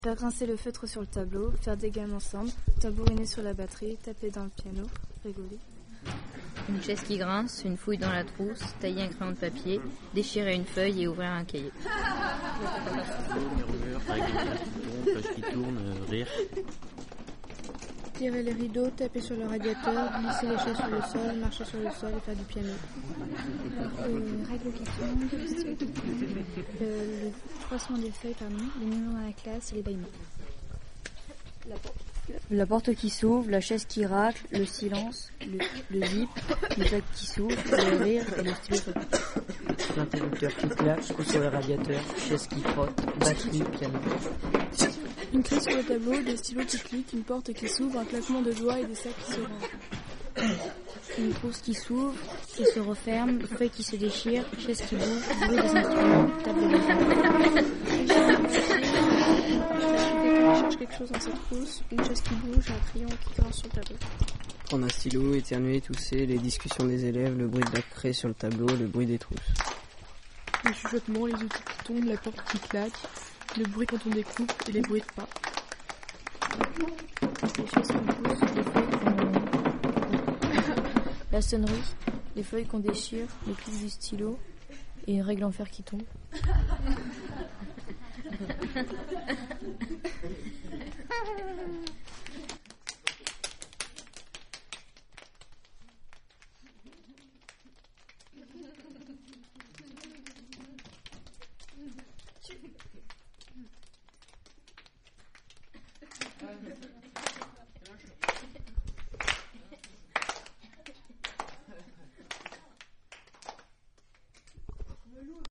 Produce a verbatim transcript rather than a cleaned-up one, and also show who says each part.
Speaker 1: Faire grincer le feutre sur le tableau, faire des gammes ensemble, tambouriner sur la batterie, taper dans le piano, rigoler.
Speaker 2: Une chaise qui grince, une fouille dans la trousse, tailler un crayon de papier, déchirer une feuille et ouvrir un cahier.
Speaker 3: Murmure, page qui tourne, euh, rire.
Speaker 4: Tirer les rideaux, taper sur le radiateur, glisser les chaises sur le sol, marcher sur le sol et faire du piano.
Speaker 5: Euh, règle question, euh, le froissement des feuilles, pardon, les numéros dans la classe et les bâillements.
Speaker 6: La porte. La porte qui s'ouvre, la chaise qui racle, le silence, le, le zip, le sac qui s'ouvre, le rire et le stylo.
Speaker 7: L'interrupteur qui claque, coup sur le radiateur, chaise qui frotte, batterie, piano.
Speaker 4: Une clé sur le tableau, des stylos qui cliquent, une porte qui s'ouvre, un claquement de doigts et des sacs qui se rangent.
Speaker 6: Une trousse qui s'ouvre, qui se referme, feuille qui se déchire, chaise qui bouge, bruit des instruments, table de
Speaker 4: Quelqu'un cherche quelque chose dans cette trousse, une chaise qui bouge, un crayon qui grince sur le tableau.
Speaker 7: Prendre un stylo, éternuer, tousser, les discussions des élèves, le bruit de la craie sur le tableau, le bruit des trousses.
Speaker 4: Les chuchotements, les outils qui tombent, la porte qui claque, le bruit quand on découpe et les bruits de pas.
Speaker 6: Les chaises qui poussent, les feuilles qu'on... La sonnerie, les feuilles qu'on déchire, le clic du stylo et une règle en fer qui tombe.
Speaker 8: Thank you.